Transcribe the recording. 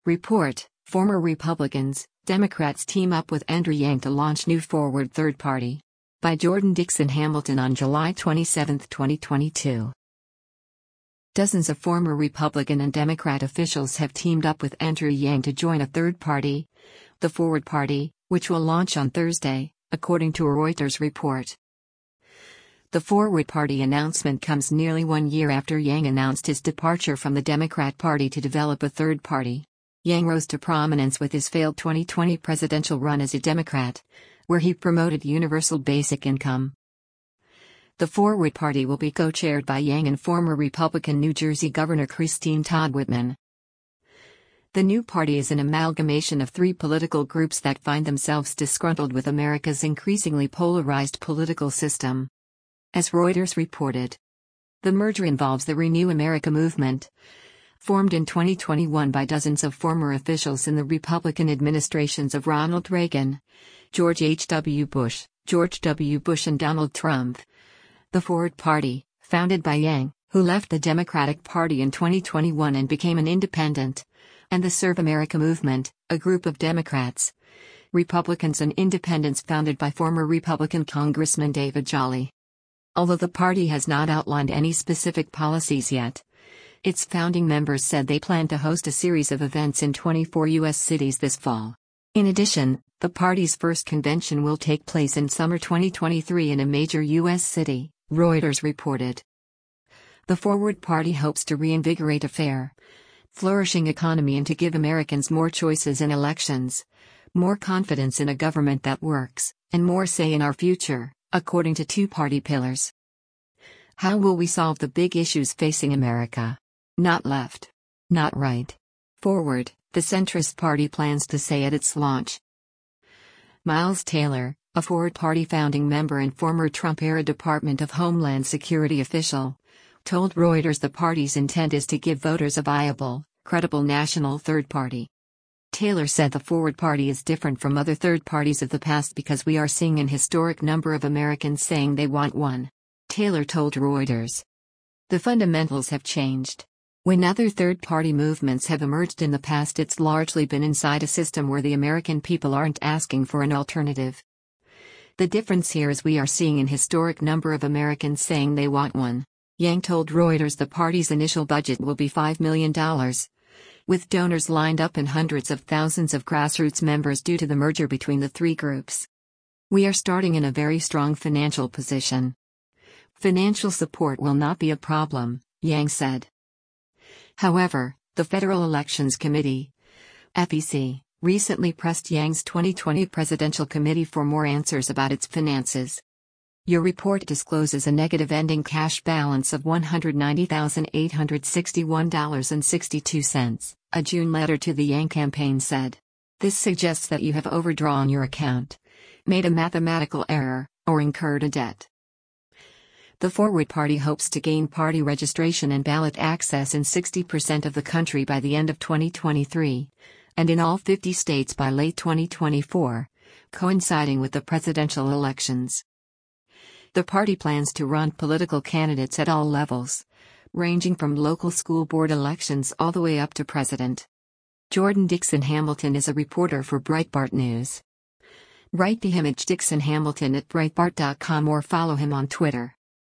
Report: Former Republicans, Democrats team up with Andrew Yang to launch new forward third party. By Jordan Dixon Hamilton on July 27, 2022. Dozens of former Republican and Democrat officials have teamed up with Andrew Yang to join a third party, the Forward Party, which will launch on Thursday, according to a Reuters report. The Forward Party announcement comes nearly 1 year after Yang announced his departure from the Democrat Party to develop a third party. Yang rose to prominence with his failed 2020 presidential run as a Democrat, where he promoted universal basic income. The Forward Party will be co-chaired by Yang and former Republican New Jersey Governor Christine Todd Whitman. The new party is an amalgamation of three political groups that find themselves disgruntled with America's increasingly polarized political system. As Reuters reported, the merger involves the Renew America movement, formed in 2021 by dozens of former officials in the Republican administrations of Ronald Reagan, George H.W. Bush, George W. Bush and Donald Trump. The Forward Party, founded by Yang, who left the Democratic Party in 2021 and became an independent, and the Serve America movement, a group of Democrats, Republicans and independents founded by former Republican Congressman David Jolly. Although the party has not outlined any specific policies yet, its founding members said they plan to host a series of events in 24 U.S. cities this fall. In addition, the party's first convention will take place in summer 2023 in a major U.S. city, Reuters reported. The Forward Party hopes to reinvigorate a fair, flourishing economy and to give Americans more choices in elections, more confidence in a government that works, and more say in our future, according to two party pillars. How will we solve the big issues facing America? Not left. Not right. Forward, the centrist party plans to say at its launch. Miles Taylor, a Forward Party founding member and former Trump-era Department of Homeland Security official, told Reuters the party's intent is to give voters a viable, credible national third party. Taylor said the Forward Party is different from other third parties of the past because we are seeing an historic number of Americans saying they want one. Taylor told Reuters. The fundamentals have changed. When other third-party movements have emerged in the past, it's largely been inside a system where the American people aren't asking for an alternative. The difference here is we are seeing an historic number of Americans saying they want one. Yang told Reuters the party's initial budget will be $5 million, with donors lined up and hundreds of thousands of grassroots members due to the merger between the three groups. We are starting in a very strong financial position. Financial support will not be a problem, Yang said. However, the Federal Elections Committee, FEC, recently pressed Yang's 2020 presidential committee for more answers about its finances. Your report discloses a negative ending cash balance of $190,861.62, a June letter to the Yang campaign said. This suggests that you have overdrawn your account, made a mathematical error, or incurred a debt. The Forward Party hopes to gain party registration and ballot access in 60% of the country by the end of 2023, and in all 50 states by late 2024, coinciding with the presidential elections. The party plans to run political candidates at all levels, ranging from local school board elections all the way up to president. Jordan Dixon Hamilton is a reporter for Breitbart News. Write to him at Dixon Hamilton at Breitbart.com or follow him on Twitter.